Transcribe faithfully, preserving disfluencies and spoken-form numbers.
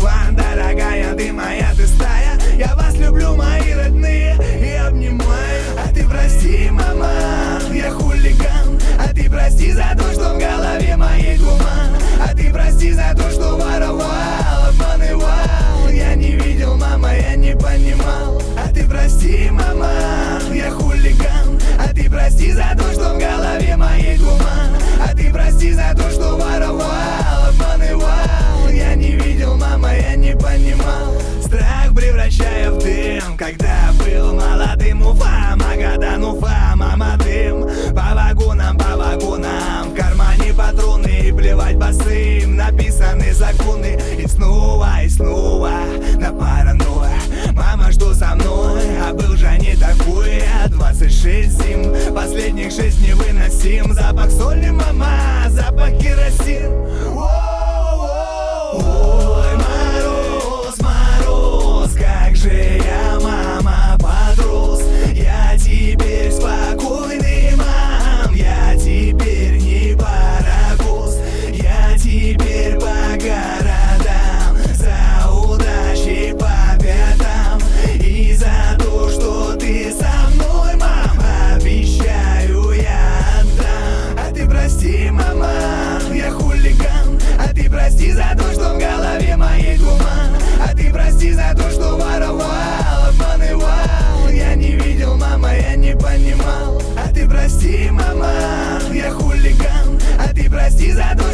Ван, дорогая, ты моя, ты стая. Я вас люблю, мои родные, и обнимаю. А ты прости, мама, я хулиган. А ты прости за то, что в голове моей туман. А ты прости за то, что воровал, обманывал. Я не видел, мама, я не понимал. А ты прости, мама, я хулиган. А ты прости за то, что в голове моей туман. А ты прости за то, что воровал, обманывал. Я не видел, мама, я не понимал. Страх превращая в дым, когда был молодым. Уфа, Магадан, Уфа, мама, дым. По вагонам, по вагонам, в кармане патроны. И плевать босым, написаны законы. И снова, и снова на паранойя. Мама, что со мной? А был же не такой. Двадцать шесть зим, последних шесть невыносим. Запах соли, мама, запах керосин. Ой, мороз, мороз, как же я, мама, подрос. Я теперь спокойный, мам, я теперь не паровоз. Я теперь по городам, за удачей по пятам. И за то, что ты со мной, мам, обещаю, я отдам. А ты прости, мама, я хулиган. А ты прости за то, что в голове моей туман. А ты прости за то, что воровал, обманывал. Я не видел, мама, я не понимал. А ты прости, мама, я хулиган. А ты прости за то,